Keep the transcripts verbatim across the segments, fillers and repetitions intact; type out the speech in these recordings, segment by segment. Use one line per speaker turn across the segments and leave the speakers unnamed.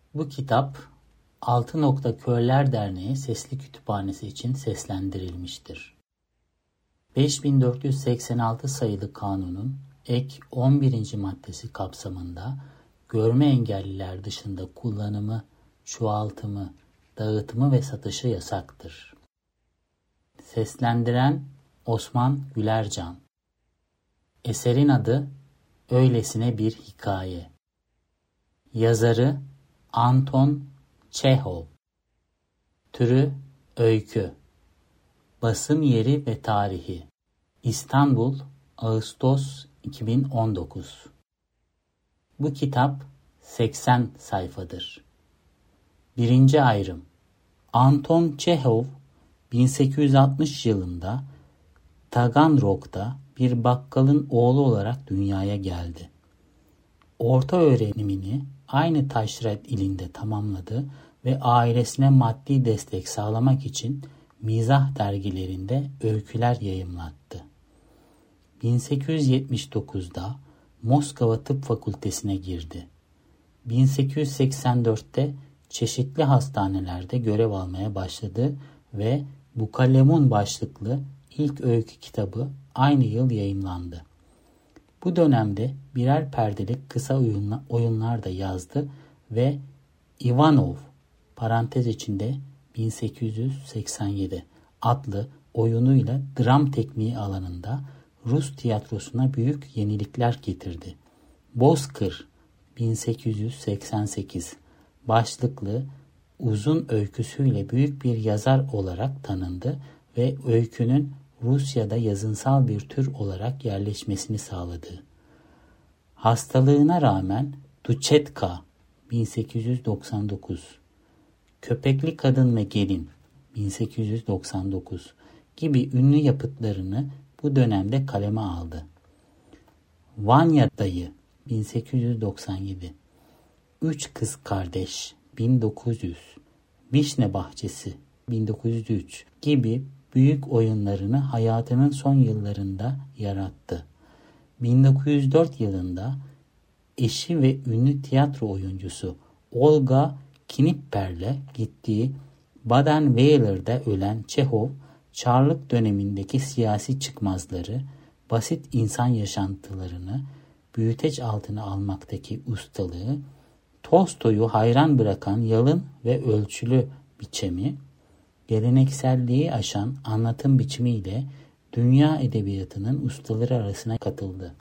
Bu kitap Altı Nokta Körler Derneği Sesli Kütüphanesi için seslendirilmiştir. beş bin dört yüz seksen altı sayılı kanunun ek on birinci maddesi kapsamında görme engelliler dışında kullanımı, çoğaltımı, dağıtımı ve satışı yasaktır. Seslendiren Osman Gülercan. Eserin adı Öylesine Bir Hikaye. Yazarı Anton Çehov. Türü öykü. Basım yeri ve tarihi İstanbul, Ağustos iki bin on dokuz. Bu kitap seksen sayfadır. Birinci ayrım. Anton Çehov bin sekiz yüz altmış yılında Taganrog'da bir bakkalın oğlu olarak dünyaya geldi. Orta öğrenimini aynı Taşret ilinde tamamladı ve ailesine maddi destek sağlamak için mizah dergilerinde öyküler yayımlattı. bin sekiz yüz yetmiş dokuzda Moskova Tıp Fakültesine girdi. bin sekiz yüz seksen dörtte çeşitli hastanelerde görev almaya başladı ve Bukalemun başlıklı ilk öykü kitabı aynı yıl yayımlandı. Bu dönemde birer perdelik kısa oyunlar da yazdı ve Ivanov parantez içinde bin sekiz yüz seksen yedi adlı oyunuyla dram tekniği alanında Rus tiyatrosuna büyük yenilikler getirdi. Bozkır bin sekiz yüz seksen sekiz başlıklı uzun öyküsüyle büyük bir yazar olarak tanındı ve öykünün Rusya'da yazınsal bir tür olarak yerleşmesini sağladı. Hastalığına rağmen Duchetka bin sekiz yüz doksan dokuz, Köpekli Kadın ve Gelin bin sekiz yüz doksan dokuz gibi ünlü yapıtlarını bu dönemde kaleme aldı. Vanya Dayı bin sekiz yüz doksan yedi, Üç Kız Kardeş bin dokuz yüz, Vişne Bahçesi bin dokuz yüz üç gibi büyük oyunlarını hayatının son yıllarında yarattı. bin dokuz yüz dört yılında eşi ve ünlü tiyatro oyuncusu Olga Knipper'le gittiği Baden-Württemberg'de ölen Çehov, Çarlık dönemindeki siyasi çıkmazları, basit insan yaşantılarını büyüteç altına almaktaki ustalığı, Tolstoy'u hayran bırakan yalın ve ölçülü biçimi, gelenekselliği aşan anlatım biçimiyle dünya edebiyatının ustaları arasına katıldı.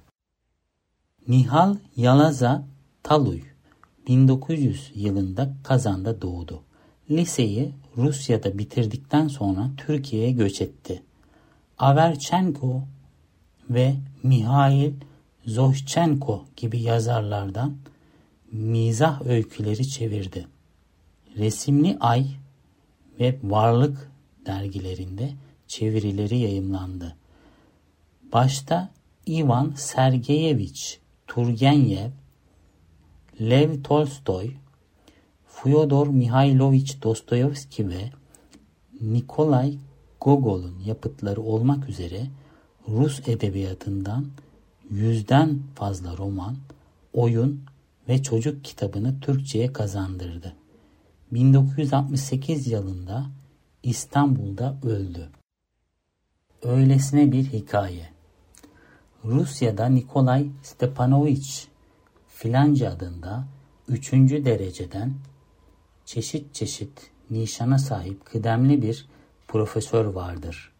Nihal Yalaza-Taluy bin dokuz yüz yılında Kazan'da doğdu. Liseyi Rusya'da bitirdikten sonra Türkiye'ye göç etti. Averchenko ve Mihail Zoshchenko gibi yazarlardan mizah öyküleri çevirdi. Resimli Ay ve Varlık dergilerinde çevirileri yayımlandı. Başta Ivan Sergeyevich Turgenev, Lev Tolstoy, Fyodor Mihailovich Dostoyevski ve Nikolay Gogol'un yapıtları olmak üzere Rus edebiyatından yüzden fazla roman, oyun ve çocuk kitabını Türkçe'ye kazandırdı. bin dokuz yüz altmış sekiz yılında İstanbul'da öldü. Öylesine Bir Hikaye. Rusya'da Nikolay Stepanovich filanca adında üçüncü dereceden çeşit çeşit nişana sahip kıdemli bir profesör vardır.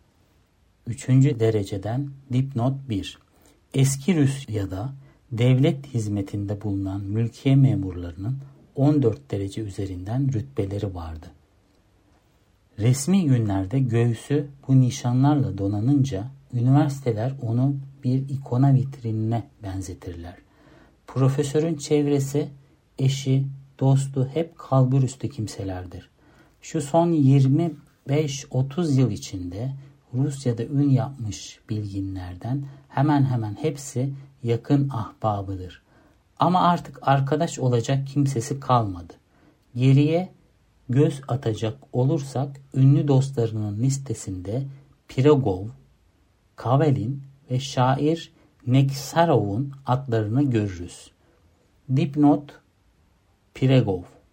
Üçüncü dereceden dipnot bir. Eski Rusya'da devlet hizmetinde bulunan mülkiye memurlarının on dört derece üzerinden rütbeleri vardı. Resmi günlerde göğsü bu nişanlarla donanınca üniversiteler onu bir ikona vitrinine benzetirler. Profesörün çevresi, eşi, dostu hep kalburüstü kimselerdir. Şu son yirmi beş otuz yıl içinde Rusya'da ün yapmış bilginlerden hemen hemen hepsi yakın ahbabıdır. Ama artık arkadaş olacak kimsesi kalmadı. Geriye göz atacak olursak ünlü dostlarının listesinde Pirogov, Kavelin ve şair Neksarov'un adlarını görürüz. Dipnot Pirogov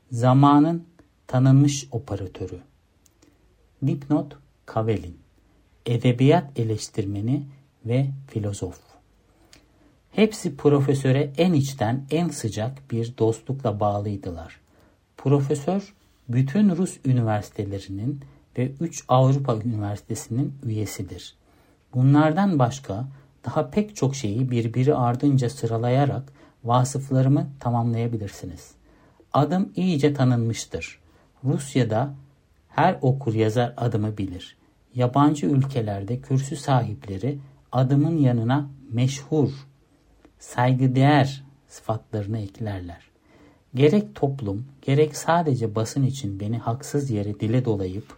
Zamanın tanınmış operatörü. Dipnot Kavelin, edebiyat eleştirmeni ve filozof. Hepsi profesöre en içten, en sıcak bir dostlukla bağlıydılar. Profesör, bütün Rus üniversitelerinin ve üç Avrupa üniversitesinin üyesidir. Bunlardan başka daha pek çok şeyi birbiri ardınca sıralayarak vasıflarımı tamamlayabilirsiniz. Adım iyice tanınmıştır. Rusya'da her okur yazar adımı bilir. Yabancı ülkelerde kürsü sahipleri adımın yanına meşhur, saygıdeğer sıfatlarını eklerler. Gerek toplum, gerek sadece basın için beni haksız yere dile dolayıp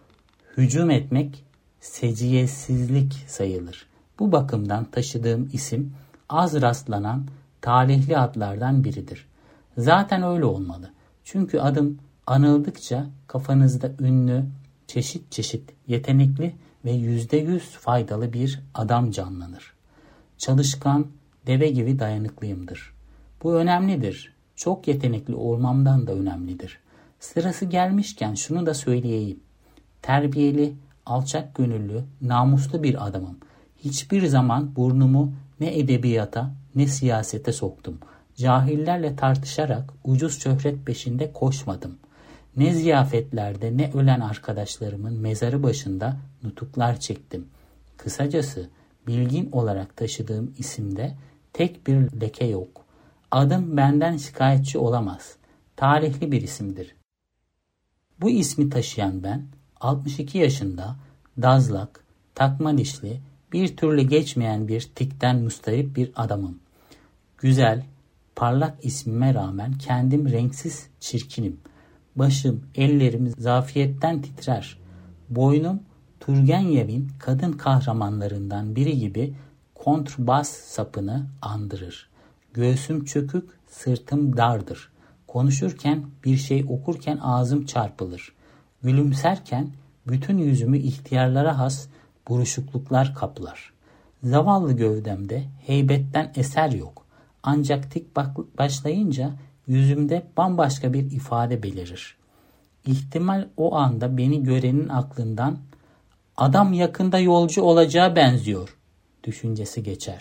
hücum etmek seciyesizlik sayılır. Bu bakımdan taşıdığım isim az rastlanan talihli adlardan biridir. Zaten öyle olmalı. Çünkü adım anıldıkça kafanızda ünlü, çeşit çeşit yetenekli ve yüzde yüz faydalı bir adam canlanır. Çalışkan, deve gibi dayanıklıyımdır. Bu önemlidir. Çok yetenekli olmamdan da önemlidir. Sırası gelmişken şunu da söyleyeyim. Terbiyeli, alçak gönüllü, namuslu bir adamım. Hiçbir zaman burnumu ne edebiyata ne siyasete soktum. Cahillerle tartışarak ucuz şöhret peşinde koşmadım. Ne ziyafetlerde ne ölen arkadaşlarımın mezarı başında nutuklar çektim. Kısacası bilgin olarak taşıdığım isimde tek bir leke yok. Adım benden şikayetçi olamaz. Talihli bir isimdir. Bu ismi taşıyan ben altmış iki yaşında dazlak, takma dişli, bir türlü geçmeyen bir tikten mustarip bir adamım. Güzel, parlak ismime rağmen kendim renksiz çirkinim. Başım, ellerim zafiyetten titrer. Boynum Turgenev'in kadın kahramanlarından biri gibi kontrbas sapını andırır. Göğsüm çökük, sırtım dardır. Konuşurken, bir şey okurken ağzım çarpılır. Gülümserken bütün yüzümü ihtiyarlara has buruşukluklar kaplar. Zavallı gövdemde heybetten eser yok. Ancak tik başlayınca yüzümde bambaşka bir ifade belirir. İhtimal o anda beni görenin aklından adam yakında yolcu olacağı benziyor düşüncesi geçer.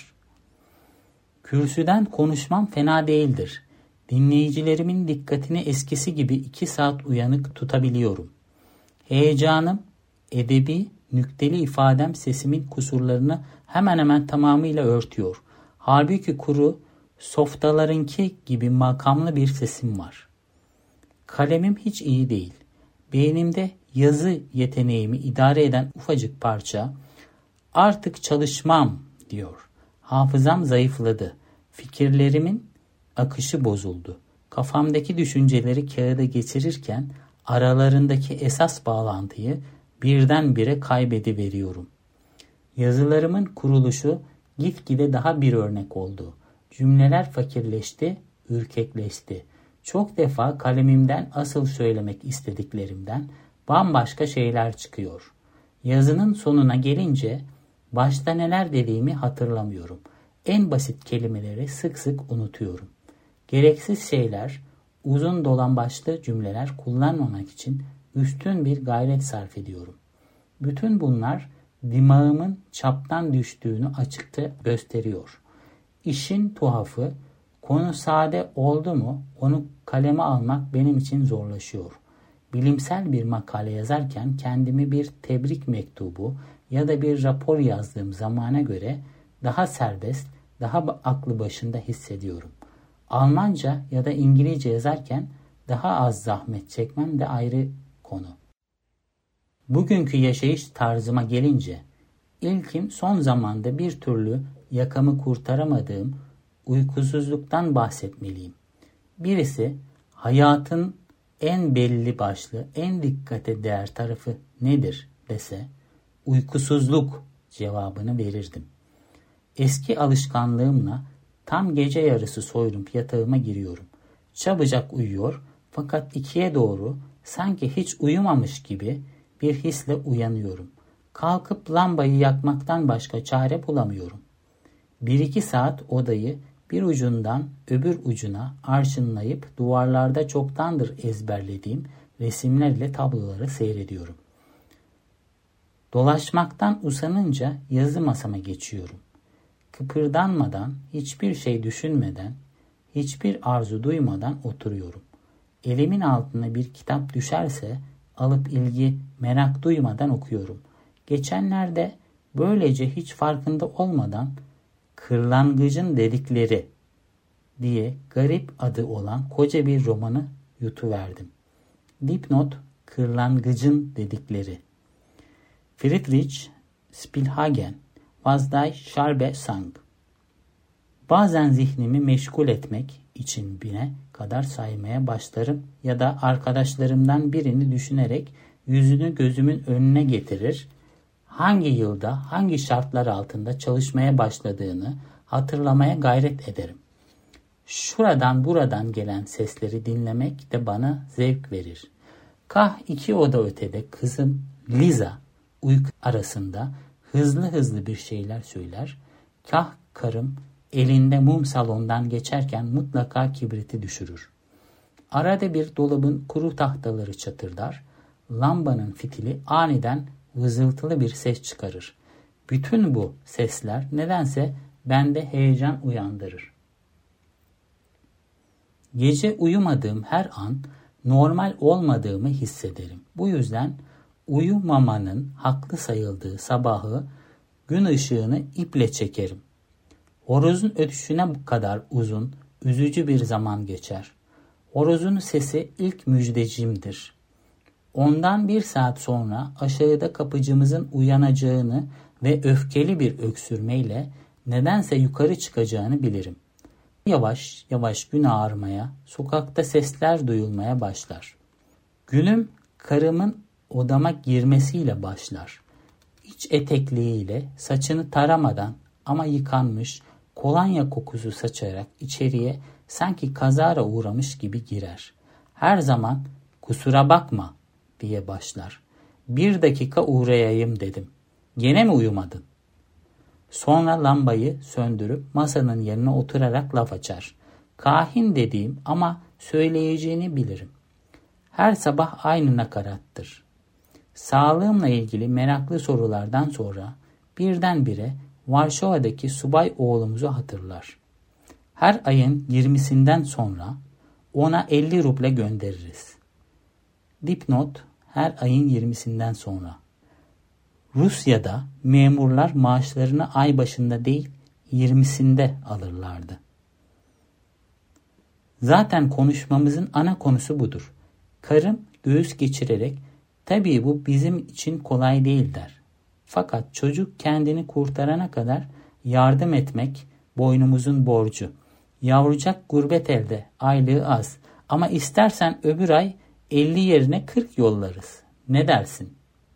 Kürsüden konuşmam fena değildir. Dinleyicilerimin dikkatini eskisi gibi iki saat uyanık tutabiliyorum. Heyecanım, edebi, nükteli ifadem sesimin kusurlarını hemen hemen tamamıyla örtüyor. Halbuki kuru, softalarınki gibi makamlı bir sesim var. Kalemim hiç iyi değil. Beynimde yazı yeteneğimi idare eden ufacık parça artık çalışmam diyor. Hafızam zayıfladı. Fikirlerimin akışı bozuldu. Kafamdaki düşünceleri kağıda geçirirken aralarındaki esas bağlantıyı birdenbire kaybediveriyorum. Yazılarımın kuruluşu gitgide daha bir örnek oldu. Cümleler fakirleşti, ürkekleşti. Çok defa kalemimden asıl söylemek istediklerimden bambaşka şeyler çıkıyor. Yazının sonuna gelince başta neler dediğimi hatırlamıyorum. En basit kelimeleri sık sık unutuyorum. Gereksiz şeyler, uzun dolambaçlı cümleler kullanmamak için üstün bir gayret sarf ediyorum. Bütün bunlar dimağımın çaptan düştüğünü açıkça gösteriyor. İşin tuhafı, konu sade oldu mu onu kaleme almak benim için zorlaşıyor. Bilimsel bir makale yazarken kendimi bir tebrik mektubu ya da bir rapor yazdığım zamana göre daha serbest, daha aklı başında hissediyorum. Almanca ya da İngilizce yazarken daha az zahmet çekmem de ayrı konu. Bugünkü yaşayış tarzıma gelince, ilkin son zamanda bir türlü yakamı kurtaramadığım uykusuzluktan bahsetmeliyim. Birisi hayatın en belli başlı, en dikkate değer tarafı nedir dese, uykusuzluk cevabını verirdim. Eski alışkanlığımla tam gece yarısı soyunup yatağıma giriyorum. Çabucak uyuyor fakat ikiye doğru sanki hiç uyumamış gibi bir hisle uyanıyorum. Kalkıp lambayı yakmaktan başka çare bulamıyorum. Bir iki saat odayı bir ucundan öbür ucuna arşınlayıp duvarlarda çoktandır ezberlediğim resimler ile tabloları seyrediyorum. Dolaşmaktan usanınca yazı masama geçiyorum. Kıpırdanmadan, hiçbir şey düşünmeden, hiçbir arzu duymadan oturuyorum. Elimin altına bir kitap düşerse alıp ilgi, merak duymadan okuyorum. Geçenlerde böylece hiç farkında olmadan Kırlangıcın Dedikleri diye garip adı olan koca bir romanı yutuverdim. Dipnot: Kırlangıcın Dedikleri. Friedrich Spielhagen, Was die Schabe sang. Bazen zihnimi meşgul etmek için bine kadar saymaya başlarım ya da arkadaşlarımdan birini düşünerek yüzünü gözümün önüne getirir, hangi yılda hangi şartlar altında çalışmaya başladığını hatırlamaya gayret ederim. Şuradan buradan gelen sesleri dinlemek de bana zevk verir. Kah iki oda ötede kızım Liza uyku arasında hızlı hızlı bir şeyler söyler, kah karım elinde mum salondan geçerken mutlaka kibriti düşürür. Arada bir dolabın kuru tahtaları çatırdar, lambanın fitili aniden vızıltılı bir ses çıkarır. Bütün bu sesler nedense bende heyecan uyandırır. Gece uyumadığım her an normal olmadığımı hissederim. Bu yüzden uyumamanın haklı sayıldığı sabahı gün ışığını iple çekerim. Horozun ötüşüne kadar uzun, üzücü bir zaman geçer. Horozun sesi ilk müjdecimdir. Ondan bir saat sonra aşağıda kapıcımızın uyanacağını ve öfkeli bir öksürmeyle nedense yukarı çıkacağını bilirim. Yavaş yavaş gün ağarmaya, sokakta sesler duyulmaya başlar. Günüm karımın odama girmesiyle başlar. İç etekliğiyle saçını taramadan ama yıkanmış, kolonya kokusu saçarak içeriye sanki kazara uğramış gibi girer. Her zaman kusura bakma diye başlar. Bir dakika uğrayayım dedim. Gene mi uyumadın? Sonra lambayı söndürüp masanın yanına oturarak laf açar. Kahin dediğim ama söyleyeceğini bilirim. Her sabah aynı nakarattır. Sağlığımla ilgili meraklı sorulardan sonra birdenbire Varşova'daki subay oğlumuzu hatırlar. Her ayın yirmisinden sonra ona elli ruble göndeririz. Dipnot: her ayın yirmisinden sonra. Rusya'da memurlar maaşlarını ay başında değil yirmisinde alırlardı. Zaten konuşmamızın ana konusu budur. Karım göğüs geçirerek tabii bu bizim için kolay değil der. Fakat çocuk kendini kurtarana kadar yardım etmek boynumuzun borcu. Yavrucak gurbet elde, aylığı az ama istersen öbür ay elli yerine kırk yollarız. Ne dersin?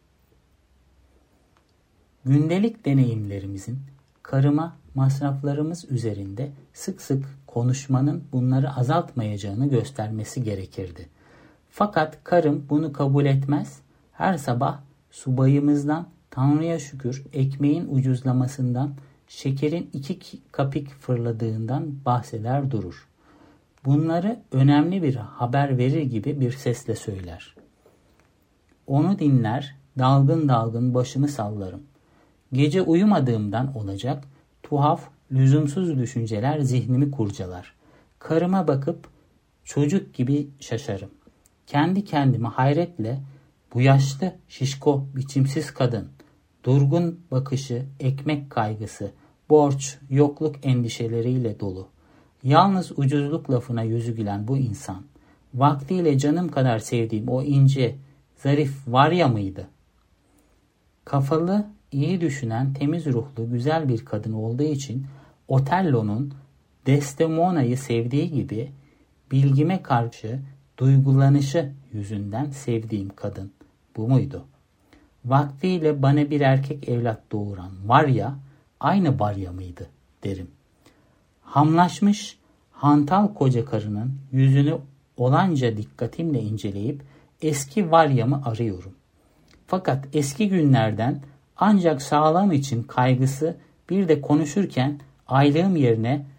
Gündelik deneyimlerimizin karıma masraflarımız üzerinde sık sık konuşmanın bunları azaltmayacağını göstermesi gerekirdi. Fakat karım bunu kabul etmez. Her sabah subayımızdan Tanrı'ya şükür ekmeğin ucuzlamasından, şekerin iki kapik fırladığından bahseder durur. Bunları önemli bir haber verir gibi bir sesle söyler. Onu dinler, dalgın dalgın başımı sallarım. Gece uyumadığımdan olacak tuhaf, lüzumsuz düşünceler zihnimi kurcalar. Karıma bakıp çocuk gibi şaşarım. Kendi kendime hayretle bu yaşlı, şişko, biçimsiz kadın, durgun bakışı, ekmek kaygısı, borç, yokluk endişeleriyle dolu. Yalnız ucuzluk lafına yüzü gülen bu insan, vaktiyle canım kadar sevdiğim o ince, zarif Varya mıydı? Kafalı, iyi düşünen, temiz ruhlu, güzel bir kadın olduğu için Otello'nun Desdemona'yı sevdiği gibi bilgime karşı duygulanışı yüzünden sevdiğim kadın bu muydu? Vaktiyle bana bir erkek evlat doğuran Varya aynı Varya mıydı derim. Hamlaşmış hantal koca karının yüzünü olanca dikkatimle inceleyip eski Varya'mı arıyorum. Fakat eski günlerden ancak sağlığım için kaygısı bir de konuşurken aylığım yerine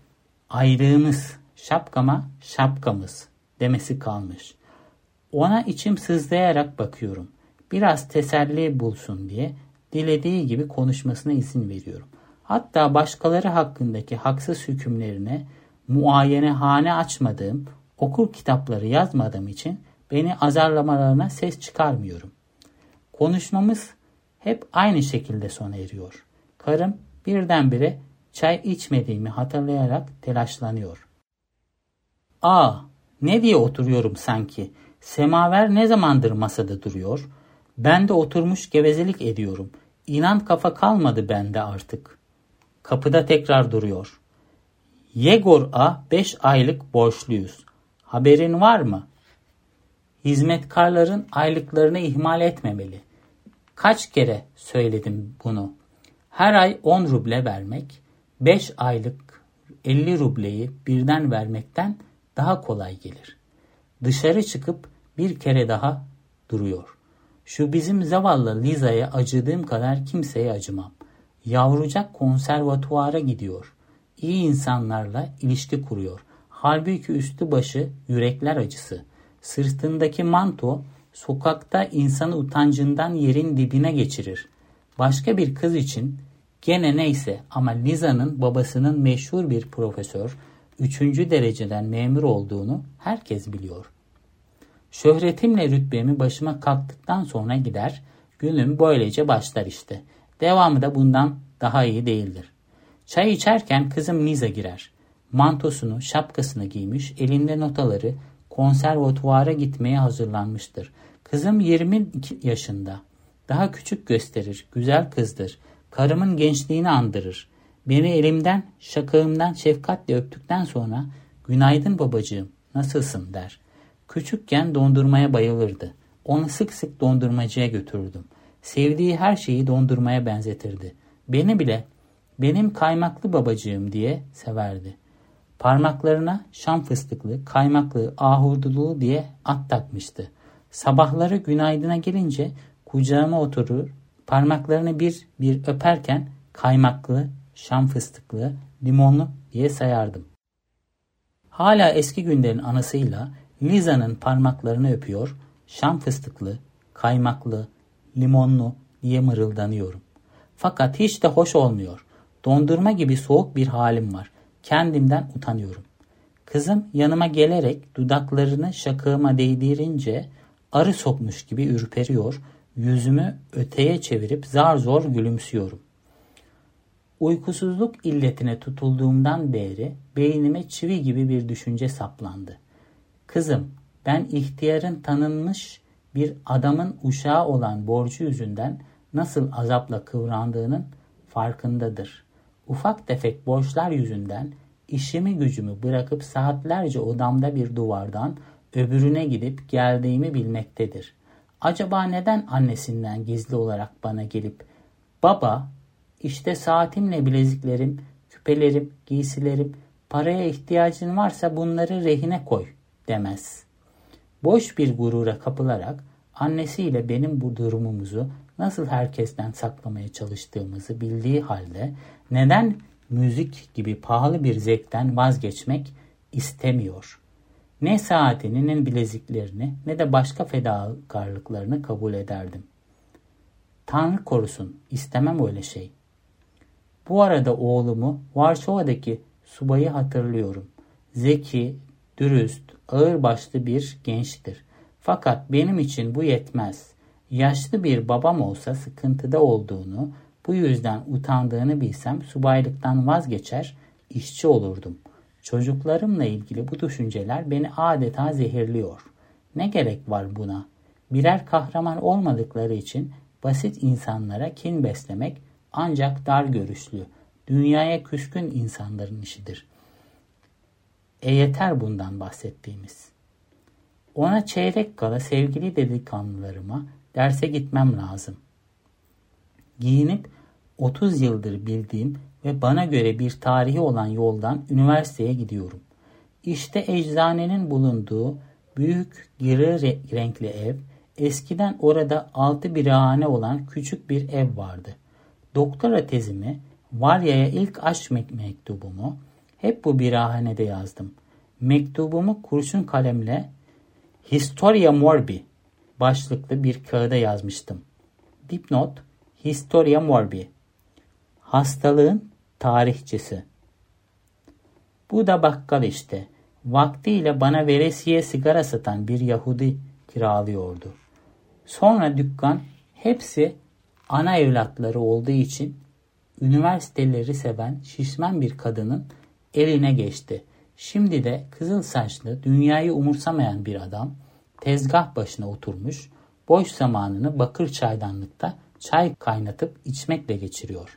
Ayrığımız, şapkama şapkamız demesi kalmış. Ona içim sızlayarak bakıyorum. Biraz teselli bulsun diye dilediği gibi konuşmasına izin veriyorum. Hatta başkaları hakkındaki haksız hükümlerine muayenehane açmadığım, okul kitapları yazmadığım için beni azarlamalarına ses çıkarmıyorum. Konuşmamız hep aynı şekilde sona eriyor. Karım birdenbire çay içmediğimi hatırlayarak telaşlanıyor. Aa, ne diye oturuyorum sanki? Semaver ne zamandır masada duruyor? Ben de oturmuş gevezelik ediyorum. İnan kafa kalmadı bende artık. Kapıda tekrar duruyor. Yegor'a beş aylık borçluyuz. Haberin var mı? Hizmetkarların aylıklarını ihmal etmemeli. Kaç kere söyledim bunu. Her ay on ruble vermek, beş aylık elli rubleyi birden vermekten daha kolay gelir. Dışarı çıkıp bir kere daha duruyor. Şu bizim zavallı Liza'ya acıdığım kadar kimseye acımam. Yavrucak konservatuvara gidiyor. İyi insanlarla ilişki kuruyor. Halbuki üstü başı yürekler acısı. Sırtındaki manto sokakta insanı utancından yerin dibine geçirir. Başka bir kız için gene neyse ama Liza'nın babasının meşhur bir profesör, üçüncü dereceden memur olduğunu herkes biliyor. Şöhretimle rütbemi başıma kalktıktan sonra gider, günüm böylece başlar işte. Devamı da bundan daha iyi değildir. Çay içerken kızım Liza girer. Mantosunu, şapkasını giymiş, elinde notaları, konservatuvara gitmeye hazırlanmıştır. Kızım yirmi iki yaşında. Daha küçük gösterir, güzel kızdır. Karımın gençliğini andırır. Beni elimden, şakağımdan şefkatle öptükten sonra "Günaydın babacığım, nasılsın?" der. Küçükken dondurmaya bayılırdı. Onu sık sık dondurmacıya götürürdüm. Sevdiği her şeyi dondurmaya benzetirdi. Beni bile "Benim kaymaklı babacığım" diye severdi. Parmaklarına şam fıstıklı, kaymaklı, ahurduluğu diye at takmıştı. Sabahları günaydına gelince kucağıma oturur, parmaklarını bir bir öperken kaymaklı, şam fıstıklı, limonlu diye sayardım. Hala eski günlerin anısıyla Liza'nın parmaklarını öpüyor, şam fıstıklı, kaymaklı, limonlu diye mırıldanıyorum. Fakat hiç de hoş olmuyor. Dondurma gibi soğuk bir halim var. Kendimden utanıyorum. Kızım yanıma gelerek dudaklarını şakağıma değdirince arı sokmuş gibi ürperiyor, yüzümü öteye çevirip zar zor gülümsüyorum. Uykusuzluk illetine tutulduğumdan beri beynime çivi gibi bir düşünce saplandı. Kızım, ben ihtiyarın tanınmış bir adamın uşağı olan borcu yüzünden nasıl azapla kıvrandığının farkındadır. Ufak tefek borçlar yüzünden işimi gücümü bırakıp saatlerce odamda bir duvardan öbürüne gidip geldiğimi bilmektedir. Acaba neden annesinden gizli olarak bana gelip "Baba, işte saatimle bileziklerim, küpelerim, giysilerim, paraya ihtiyacın varsa bunları rehine koy" demez. Boş bir gurura kapılarak annesiyle benim bu durumumuzu nasıl herkesten saklamaya çalıştığımızı bildiği halde neden müzik gibi pahalı bir zevkten vazgeçmek istemiyor? Ne saatini, ne bileziklerini, ne de başka fedakarlıklarını kabul ederdim. Tanrı korusun, istemem öyle şey. Bu arada oğlumu Varşova'daki subayı hatırlıyorum. Zeki, dürüst, ağırbaşlı bir gençtir. Fakat benim için bu yetmez. Yaşlı bir babam olsa sıkıntıda olduğunu, bu yüzden utandığını bilsem subaylıktan vazgeçer, işçi olurdum. Çocuklarımla ilgili bu düşünceler beni adeta zehirliyor. Ne gerek var buna? Birer kahraman olmadıkları için basit insanlara kin beslemek ancak dar görüşlü, dünyaya küskün insanların işidir. E yeter bundan bahsettiğimiz. Ona çeyrek kala sevgili delikanlılarıma derse gitmem lazım. Giyinip otuz yıldır bildiğim ve bana göre bir tarihi olan yoldan üniversiteye gidiyorum. İşte eczanenin bulunduğu büyük gri renkli ev, eskiden orada altı birahane olan küçük bir ev vardı. Doktora tezimi, Varya'ya ilk aşk mektubumu, Hep bu birahanede yazdım. Mektubumu kurşun kalemle Historia Morbi başlıklı bir kağıda yazmıştım. Dipnot: Historia Morbi. Hastalığın tarihçesi. Bu da bakkal işte. Vaktiyle bana veresiye sigara satan bir Yahudi kiralıyordu. Sonra dükkan hepsi ana evlatları olduğu için üniversiteleri seven şişman bir kadının eline geçti. Şimdi de kızıl saçlı, dünyayı umursamayan bir adam tezgah başına oturmuş, boş zamanını bakır çaydanlıkta çay kaynatıp içmekle geçiriyor.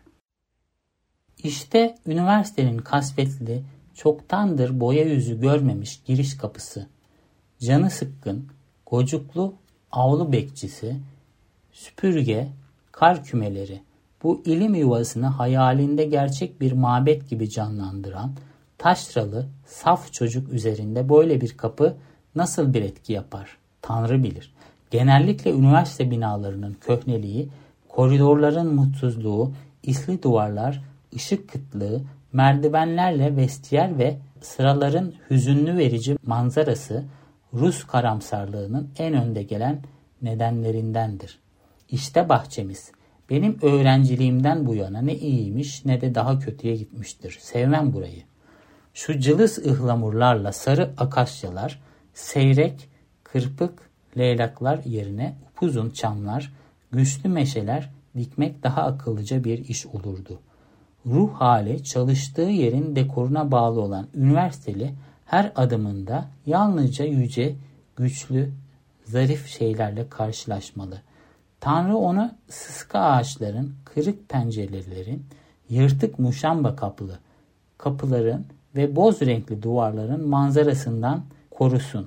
İşte üniversitenin kasvetli, çoktandır boya yüzü görmemiş giriş kapısı. Canı sıkkın, gocuklu avlu bekçisi, süpürge, kar kümeleri, bu ilim yuvasını hayalinde gerçek bir mabet gibi canlandıran taşralı, saf çocuk üzerinde böyle bir kapı nasıl bir etki yapar? Tanrı bilir. Genellikle üniversite binalarının köhneliği, koridorların mutsuzluğu, isli duvarlar, ışık kıtlığı, merdivenlerle vestiyer ve sıraların hüzünlü verici manzarası Rus karamsarlığının en önde gelen nedenlerindendir. İşte bahçemiz. Benim öğrenciliğimden bu yana ne iyiymiş ne de daha kötüye gitmiştir. Sevmem burayı. Şu cılız ıhlamurlarla sarı akasyalar, seyrek, kırpık leylaklar yerine upuzun çamlar, güçlü meşeler dikmek daha akıllıca bir iş olurdu. Ruh hali çalıştığı yerin dekoruna bağlı olan üniversiteli her adımında yalnızca yüce, güçlü, zarif şeylerle karşılaşmalı. Tanrı onu sıska ağaçların, kırık pencerelerin, yırtık muşamba kapılı kapıların ve boz renkli duvarların manzarasından korusun.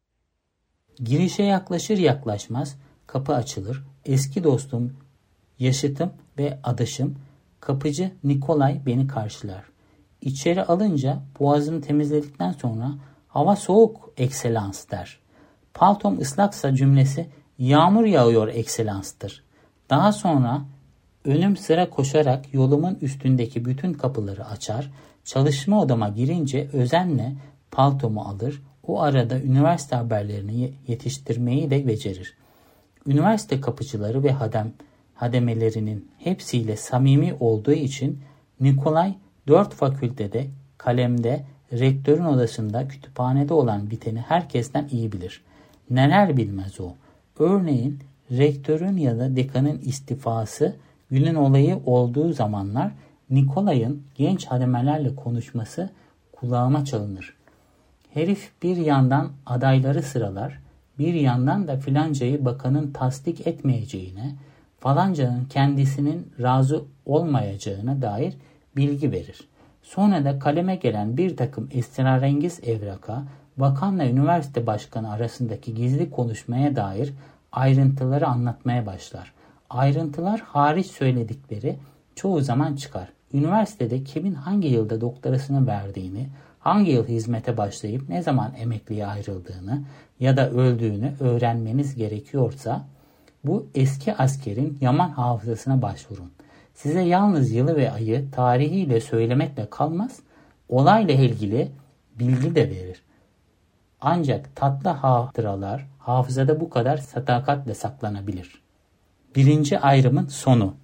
Girişe yaklaşır yaklaşmaz kapı açılır. Eski dostum, yaşıtım ve adaşım kapıcı Nikolay beni karşılar. İçeri alınca boğazını temizledikten sonra hava soğuk ekselans der. Paltom ıslaksa cümlesi yağmur yağıyor ekselanstır. Daha sonra önüm sıra koşarak yolumun üstündeki bütün kapıları açar, çalışma odama girince özenle paltomu alır, o arada üniversite haberlerini yetiştirmeyi de becerir. Üniversite kapıcıları ve hadem, hademelerinin hepsiyle samimi olduğu için Nikolay dört fakültede, kalemde, rektörün odasında, kütüphanede olan biteni herkesten iyi bilir. Neler bilmez o. Örneğin rektörün ya da dekanın istifası günün olayı olduğu zamanlar Nikolay'ın genç hademelerle konuşması kulağıma çalınır. Herif bir yandan adayları sıralar, bir yandan da filancayı bakanın tasdik etmeyeceğine, falancanın kendisinin razı olmayacağına dair bilgi verir. Sonra da kaleme gelen bir takım esrarengiz evraka, bakanla üniversite başkanı arasındaki gizli konuşmaya dair ayrıntıları anlatmaya başlar. Ayrıntılar hariç söyledikleri çoğu zaman çıkar. Üniversitede kimin hangi yılda doktorasını verdiğini, hangi yıl hizmete başlayıp ne zaman emekliye ayrıldığını ya da öldüğünü öğrenmeniz gerekiyorsa bu eski askerin yaman hafızasına başvurun. Size yalnız yılı ve ayı tarihiyle söylemekle kalmaz, olayla ilgili bilgi de verir. Ancak tatlı hatıralar hafızada bu kadar sadakatle saklanabilir. Birinci ayrımın sonu.